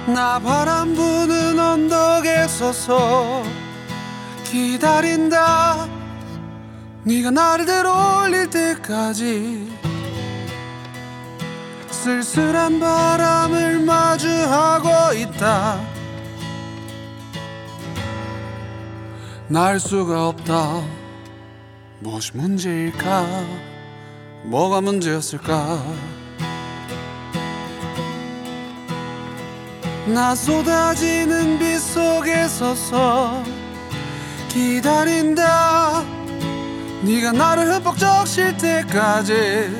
나 바람 부는 언덕에 서서 기다린다. 네가 나를 들어올릴 때까지 쓸쓸한 바람을 마주하고 있다. 날 수가 없다. 무엇이 문제일까? 뭐가 문제였을까? 나 쏟아지는 빛 속에 서서 기다린다. 네가 나를 흠뻑 적실 때까지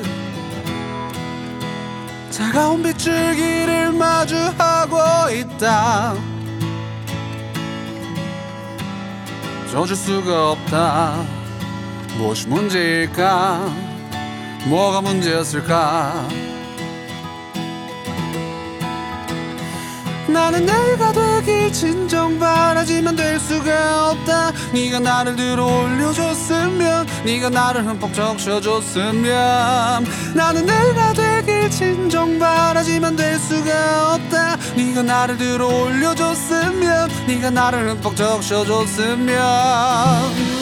차가운 빗줄기를 마주하고 있다. 젖을 수가 없다. 무엇이 문제일까? 뭐가 문제였을까? 나는 내가 되길 진정 바라지만 될 수가 없다. 네가 나를 들어 올려줬으면, 네가 나를 흠뻑 적셔줬으면. 나는 내가 되길 진정 바라지만 될 수가 없다. 네가 나를 들어 올려줬으면, 네가 나를 흠뻑 적셔줬으면.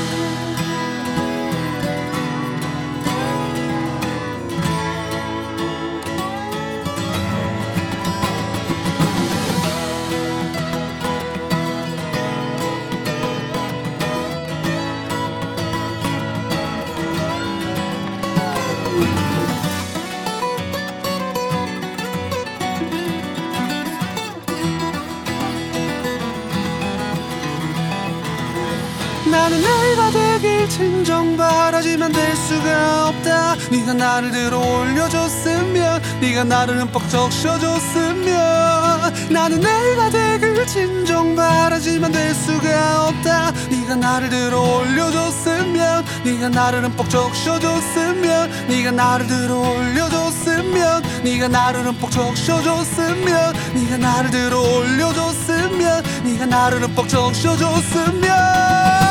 나는 내가 되길 진정 바라지만 될 수가 없다. 네가 나를 들어 올려줬으면, 네가 나를 흠뻑 적셔줬으면. 나는 내가 되길 진정 바라지만 될 수가 없다. 네가 나를 들어 올려줬으면, 네가 나를 흠뻑 적셔줬으면. 네가 나를 들어 올려줬으면, 네가 나를 흠뻑 적셔줬으면. 네가 나를 들어 올려줬으면, 네가 나를 흠뻑 적셔줬으면.